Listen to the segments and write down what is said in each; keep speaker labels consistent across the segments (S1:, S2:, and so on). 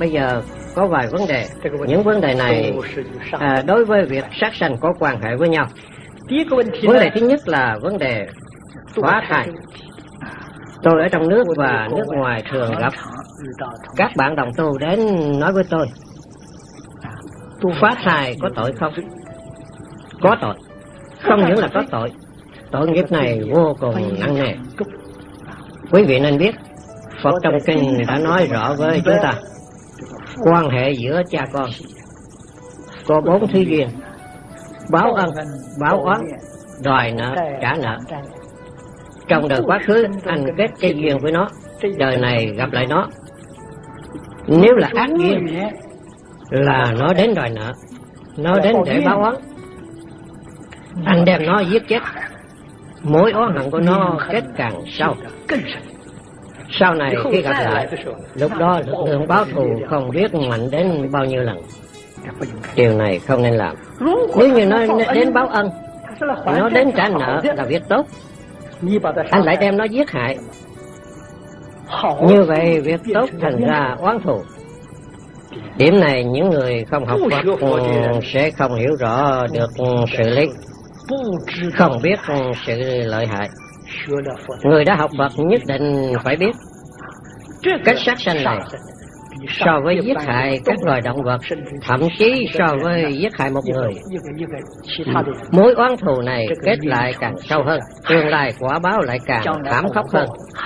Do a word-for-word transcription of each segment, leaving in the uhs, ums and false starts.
S1: bây giờ có vài vấn đề. Những vấn đề này à, đối với việc sát sanh có quan hệ với nhau. Vấn đề thứ nhất là vấn đề phá thai. Tôi ở trong nước và nước ngoài thường gặp các bạn đồng tu đến nói với tôi, phá thai có tội không? Có tội. Không những là có tội, tội nghiệp này vô cùng nặng nề. Quý vị nên biết, Phật trong kinh đã nói rõ với chúng ta, quan hệ giữa cha con có bốn thứ duyên: báo ân, báo oán, đòi nợ, trả nợ. Trong đời quá khứ anh kết cái duyên với nó, đời này gặp lại nó. Nếu là ác duyên là nó đến đòi nợ, nó đến để báo oán. Anh đem nó giết chết, mối oán hận của nó kết càng sâu. Sau này khi gặp lại, lúc đó lực lượng báo thù không biết mạnh đến bao nhiêu lần. Điều này không nên làm. Nếu như nó đến báo ân, nó đến trả nợ là việc tốt, anh lại đem nó giết hại, như vậy việc tốt thành ra oán thù. Điểm này những người không học Phật sẽ không hiểu rõ được sự lý, không biết sự lợi hại. Người đã học Phật nhất định phải biết cách sát sanh này so với giết hại các loài động vật, thậm chí so với giết hại một người, mối oán thù này kết lại càng sâu hơn, tương lai quả báo lại càng thảm khốc hơn.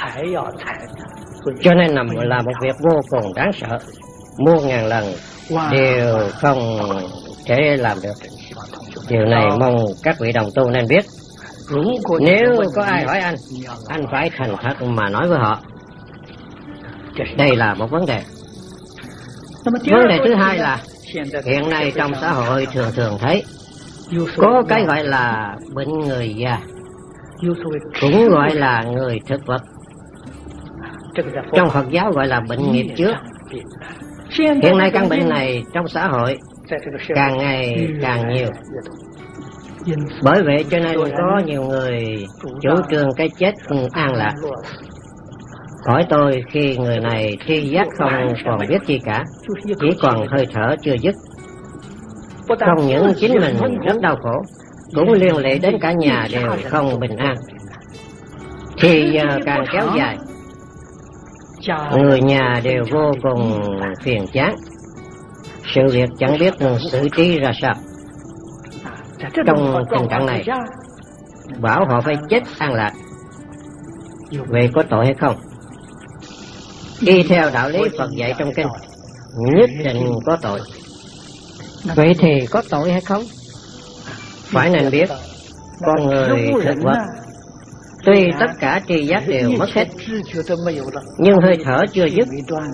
S1: Cho nên nằm là một việc vô cùng đáng sợ, muôn ngàn lần đều không thể làm được. Điều này mong các vị đồng tu nên biết. Nếu có ai hỏi anh, anh phải thành thật mà nói với họ. Đây là một vấn đề. Vấn đề thứ hai là hiện nay trong xã hội thường thường thấy có cái gọi là bệnh người già, cũng gọi là người thực vật. Trong Phật giáo gọi là bệnh nghiệp chướng. Hiện nay căn bệnh này trong xã hội càng ngày càng nhiều. Bởi vậy cho nên có nhiều người chủ trương cái chết an lạc. Hỏi tôi khi người này tri giác không còn biết gì cả, chỉ còn hơi thở chưa dứt, không những chính mình rất đau khổ, cũng liên lụy đến cả nhà đều không bình an, thì giờ càng kéo dài, người nhà đều vô cùng phiền chán, sự việc chẳng biết xử trí ra sao. Trong tình trạng này, bảo họ phải chết an lạc, vậy có tội hay không? Đi theo đạo lý Phật dạy trong kinh, nhất định có tội. Vậy thì có tội hay không? Phải nên biết, con người thực vật, tuy tất cả tri giác đều mất hết, nhưng hơi thở chưa dứt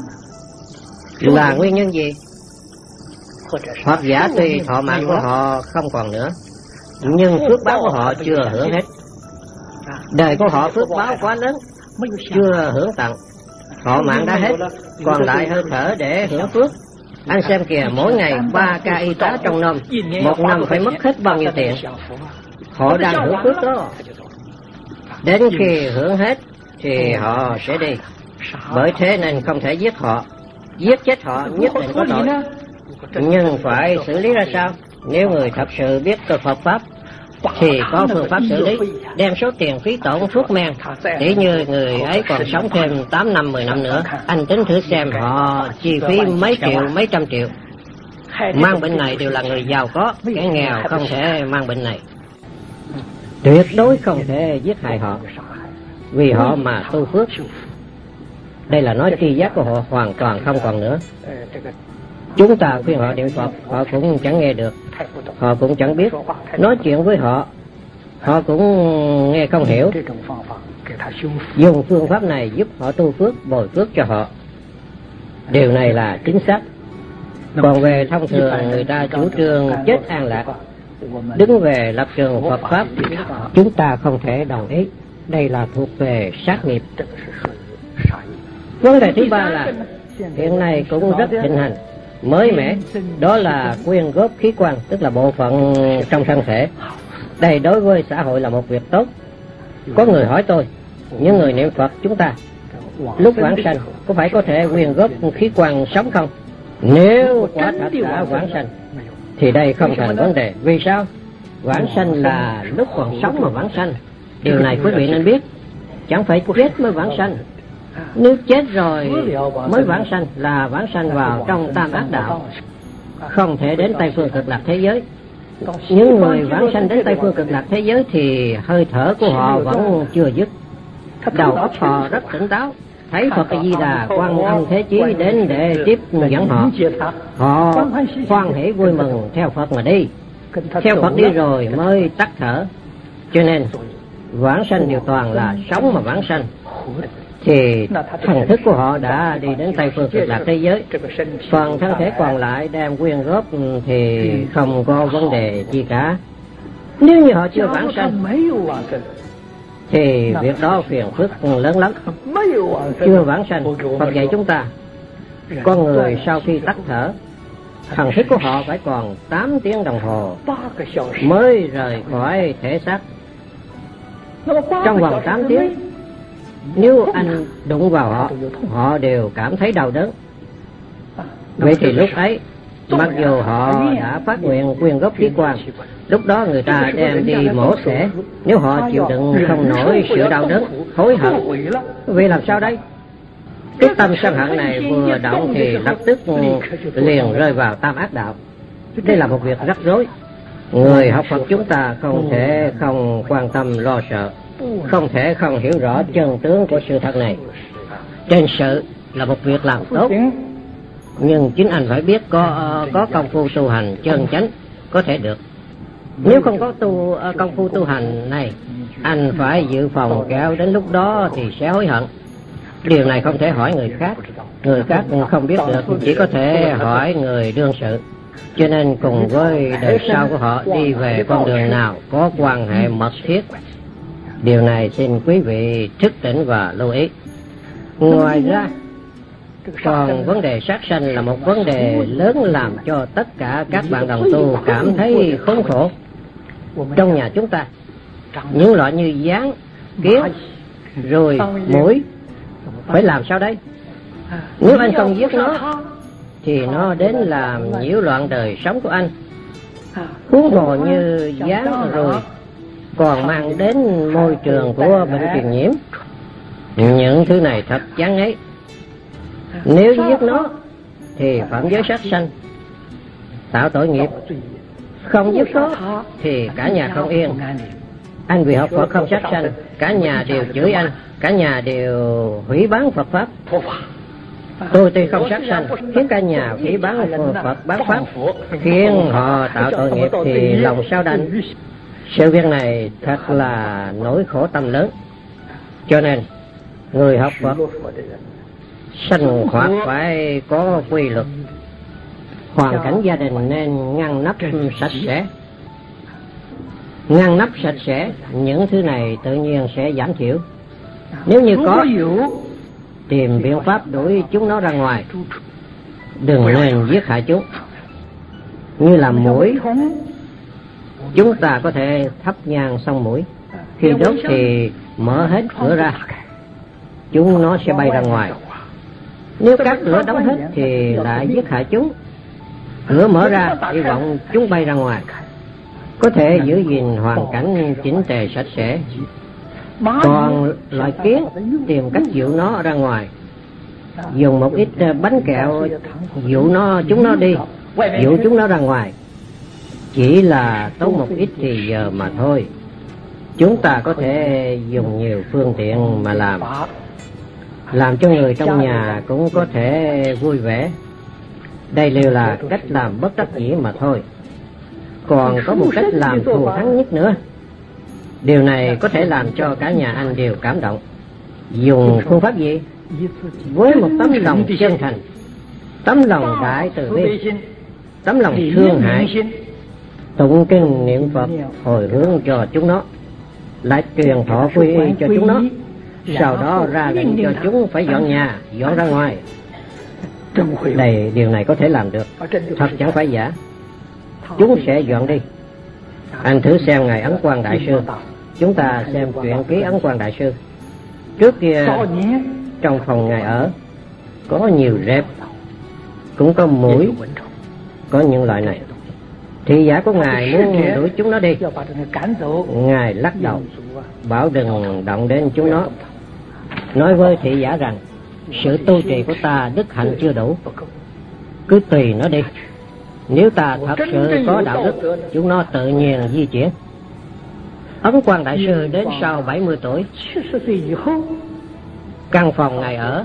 S1: là nguyên nhân gì? Hoặc giả tuy thọ mạng của họ không còn nữa, nhưng phước báo của họ chưa hưởng hết. Đời của họ phước báo quá lớn, chưa hưởng tận, thọ mạng đã hết, còn lại hơi thở để hưởng phước. Anh xem kìa, mỗi ngày ba ca y tá trong năm, một năm phải mất hết bao nhiêu tiền. Họ đang hưởng phước đó. Đến khi hưởng hết thì họ sẽ đi. Bởi thế nên không thể giết họ. Giết chết họ nhất định có tội. Nhưng phải xử lý ra sao? Nếu người thật sự biết cơ Phật Pháp thì có phương pháp xử lý, đem số tiền phí tổn thuốc men. Để như người ấy còn sống thêm tám năm, mười năm nữa, anh tính thử xem họ chi phí mấy triệu, mấy trăm triệu. Mang bệnh này đều là người giàu có, kẻ nghèo không thể mang bệnh này. Tuyệt đối không thể giết hại họ, vì họ mà tu phước. Đây là nói tri giác của họ hoàn toàn không còn nữa. Chúng ta khuyên họ niệm Phật, họ cũng chẳng nghe được, họ cũng chẳng biết. Nói chuyện với họ, họ cũng nghe không hiểu. Dùng phương pháp này giúp họ tu phước, bồi phước cho họ. Điều này là chính xác. Còn về thông thường người ta chủ trương chết an lạc, đứng về lập trường Phật Pháp, chúng ta không thể đồng ý. Đây là thuộc về sát nghiệp. Vấn đề thứ ba là hiện nay cũng rất thịnh hành, mới mẻ, đó là quyên góp khí quan, tức là bộ phận trong thân thể. Đây đối với xã hội là một việc tốt. Có người hỏi tôi, những người niệm Phật chúng ta lúc vãng sanh có phải có thể quyên góp khí quan sống không? Nếu quả thật đã vãng sanh thì đây không thành vấn đề. Vì sao? Vãng sanh là lúc còn sống mà vãng sanh. Điều này quý vị nên biết. Chẳng phải chết mới vãng sanh. Nếu chết rồi mới vãng sanh là vãng sanh vào trong tam ác đạo, không thể đến Tây Phương Cực Lạc thế giới. Những người vãng sanh đến Tây Phương Cực Lạc thế giới thì hơi thở của họ vẫn chưa dứt, đầu óc họ rất tỉnh táo, thấy Phật A Di Đà Quan Âm Thế Chí đến để tiếp dẫn họ. Họ hoan hỷ vui mừng theo Phật mà đi. Theo Phật đi rồi mới tắt thở. Cho nên vãng sanh đều toàn là sống mà vãng sanh. Thì thần thức của họ đã đi đến Tây Phương Cực Lạc thế giới. Còn thân thể còn lại đem quyên góp thì không có vấn đề gì cả. Nếu như họ chưa vãng sanh thì việc đó phiền phức lớn lắm. Chưa vãng sanh, Phật dạy chúng ta, con người sau khi tắt thở, thần thức của họ phải còn tám tiếng đồng hồ mới rời khỏi thể xác. Trong vòng tám tiếng, nếu anh đụng vào họ, họ đều cảm thấy đau đớn. Vậy thì lúc ấy, mặc dù họ đã phát nguyện quyên góp khí quan, lúc đó người ta đem đi mổ xẻ. Nếu họ chịu đựng không nổi sự đau đớn, hối hận, vì làm sao đây? Cái tâm sân hận này vừa động thì lập tức liền rơi vào tam ác đạo. Đây là một việc rắc rối. Người học Phật chúng ta không thể không quan tâm lo sợ, không thể không hiểu rõ chân tướng của sự thật này. Trên sự là một việc làm tốt, nhưng chính anh phải biết có có công phu tu hành chân chánh có thể được. Nếu không có tu công phu tu hành này, anh phải dự phòng kéo đến lúc đó thì sẽ hối hận. Điều này không thể hỏi người khác, người khác không biết được, chỉ có thể hỏi người đương sự. Cho nên cùng với đời sau của họ đi về con đường nào có quan hệ mật thiết. Điều này xin quý vị thức tỉnh và lưu ý. Ngoài ra, còn vấn đề sát sanh là một vấn đề lớn làm cho tất cả các bạn đồng tu cảm thấy khốn khổ. Trong nhà chúng ta, những loại như gián, kiến, ruồi, muỗi, phải làm sao đây? Nếu anh không giết nó thì nó đến làm nhiễu loạn đời sống của anh. Huống hồ như gián ruồi còn mang đến môi trường của bệnh truyền nhiễm. Những thứ này thật chán ấy. Nếu giết nó thì phạm giới sát sanh, tạo tội nghiệp. Không giết nó thì cả nhà không yên. Anh vì học Phật không sát sanh, cả nhà đều chửi anh, cả nhà đều hủy bán Phật Pháp. Tôi tuy không sát sanh, khiến cả nhà hủy bán Phật bán Pháp, khiến họ tạo tội nghiệp thì lòng sao đành. Sự việc này thật là nỗi khổ tâm lớn. Cho nên người học Phật sinh hoạt phải có quy luật. Hoàn cảnh gia đình nên ngăn nắp sạch sẽ. Ngăn nắp sạch sẽ, những thứ này tự nhiên sẽ giảm thiểu. Nếu như có, tìm biện pháp đuổi chúng nó ra ngoài. Đừng nên giết hại chúng. Như là muỗi, chúng ta có thể thắp nhang xong muỗi. Khi đốt thì mở hết cửa ra, chúng nó sẽ bay ra ngoài. Nếu các cửa đóng hết thì lại giết hại chúng. Cửa mở ra, hy vọng chúng bay ra ngoài. Có thể giữ gìn hoàn cảnh chỉnh tề sạch sẽ. Còn loại kiến, tìm cách dụ nó ra ngoài. Dùng một ít bánh kẹo dụ nó chúng nó đi, dụ chúng nó ra ngoài. Chỉ là tốn một ít thì giờ mà thôi. Chúng ta có thể dùng nhiều phương tiện mà làm, làm cho người trong nhà cũng có thể vui vẻ. Đây đều là cách làm bất đắc dĩ mà thôi. Còn có một cách làm thù thắng nhất nữa. Điều này có thể làm cho cả nhà anh đều cảm động. Dùng phương pháp gì? Với một tấm lòng chân thành, tấm lòng đại từ bi, tấm lòng thương hại, tụng kinh niệm Phật hồi hướng cho chúng nó, lại truyền thọ quy y cho chúng nó. Sau đó ra lệnh cho chúng phải dọn nhà, dọn ra ngoài. Đây, điều này có thể làm được, thật chẳng phải giả. Chúng sẽ dọn đi. Anh thử xem ngài Ấn Quang Đại Sư. Chúng ta xem truyện ký Ấn Quang Đại Sư. Trước kia trong phòng ngài ở có nhiều rệp, cũng có muỗi, có những loại này. Thị giả của Ngài muốn đuổi chúng nó đi. Ngài lắc đầu, bảo đừng động đến chúng nó. Nói với thị giả rằng, sự tu trì của ta đức hạnh chưa đủ, cứ tùy nó đi. Nếu ta thật sự có đạo đức, chúng nó tự nhiên di chuyển. Ấn Quang Đại Sư đến sau bảy mươi tuổi, căn phòng Ngài ở,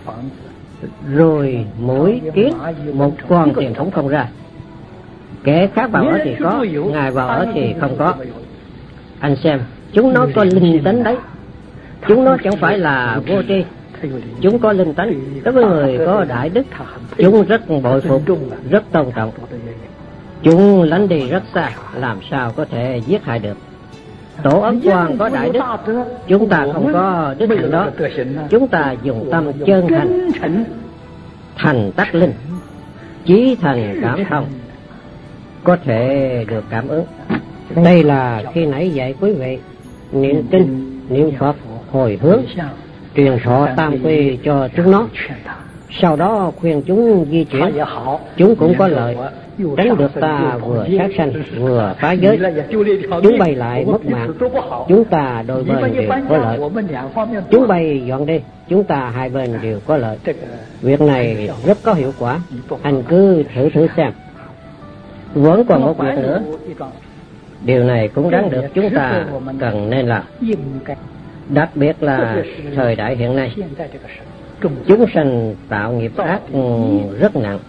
S1: rồi muỗi kiến một con tiền cũng không ra. Kẻ khác vào ở thì có, Ngài vào ở thì không có. Anh xem, chúng nó có linh tính đấy. Chúng nó chẳng phải là vô tri, chúng có linh tánh. Đối với người có đại đức, chúng rất bội phục, rất tôn trọng. Chúng lánh đi rất xa, làm sao có thể giết hại được. Tổ Ấn Quang có đại đức, chúng ta không có đức hạnh đó. Chúng ta dùng tâm chân thành, thành tắc linh, chí thành cảm thông, có thể được cảm ứng. Đây là khi nãy dạy quý vị niệm kinh, niệm Phật, hồi hướng, truyền thọ tam quy cho chúng nó. Sau đó khuyên chúng di chuyển, chúng cũng có lợi, tránh được ta vừa sát sanh vừa phá giới. Chúng bay lại mất mạng, chúng ta đôi bên đều có lợi. Chúng bay dọn đi, chúng ta hai bên đều có lợi. Việc này rất có hiệu quả, anh cứ thử thử xem. Vẫn còn một việc nữa, điều này cũng đáng được chúng ta cần nên làm. Đặc biệt là thời đại hiện nay, chúng sanh tạo nghiệp ác rất nặng,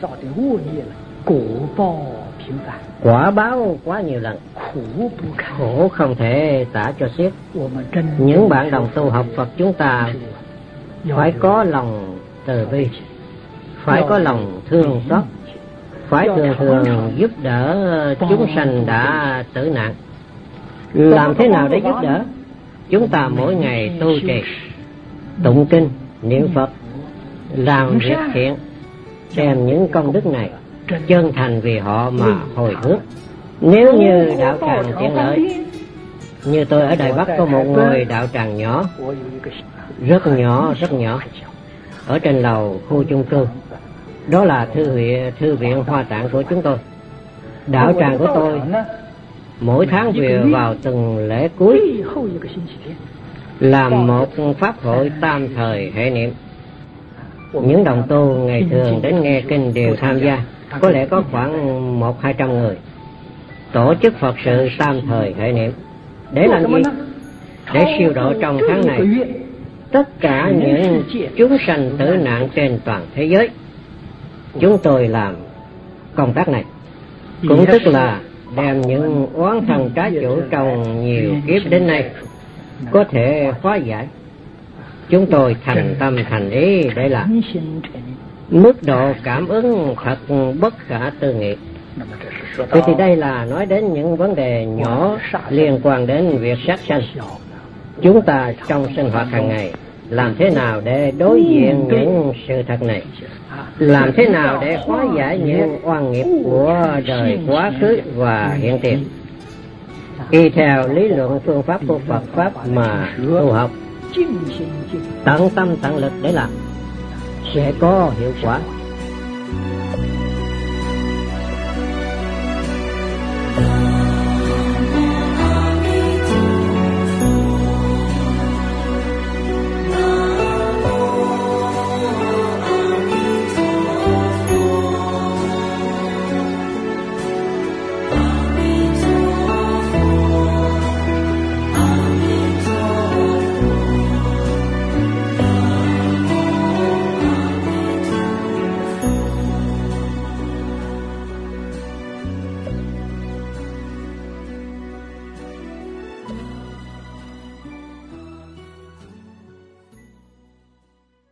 S1: quả báo quá nhiều lần, khổ không thể tả cho xiết. Những bạn đồng tu học Phật chúng ta phải có lòng từ bi, phải có lòng thương xót, phải thường thường giúp đỡ chúng sanh đã tử nạn. Làm thế nào để giúp đỡ? Chúng ta mỗi ngày tu trì, tụng kinh, niệm Phật, làm việc thiện, xem những công đức này, chân thành vì họ mà hồi hướng. Nếu như đạo tràng tiện lợi, như tôi ở Đài Bắc có một ngôi đạo tràng nhỏ, rất nhỏ, rất nhỏ, ở trên lầu khu chung cư. Đó là thư viện, thư viện Hoa Tạng của chúng tôi. Đạo tràng của tôi mỗi tháng về vào từng lễ cuối làm một pháp hội tam thời hệ niệm. Những đồng tu ngày thường đến nghe kinh đều tham gia, có lẽ có khoảng một hai trăm người. Tổ chức Phật sự tam thời hệ niệm để làm gì? Để siêu độ trong tháng này tất cả những chúng sanh tử nạn trên toàn thế giới. Chúng tôi làm công tác này, cũng tức là đem những oán thân trái chủ trong nhiều kiếp đến nay có thể hóa giải. Chúng tôi thành tâm thành ý để làm. Mức độ cảm ứng thật bất khả tư nghị. Vậy thì đây là nói đến những vấn đề nhỏ liên quan đến việc sát sanh. Chúng ta trong sinh hoạt hàng ngày làm thế nào để đối diện những sự thật này? Làm thế nào để hóa giải những oan nghiệp của đời quá khứ và hiện tiền? Y theo lý luận phương pháp của Phật Pháp mà tu học, tận tâm tận lực để làm, sẽ có hiệu quả.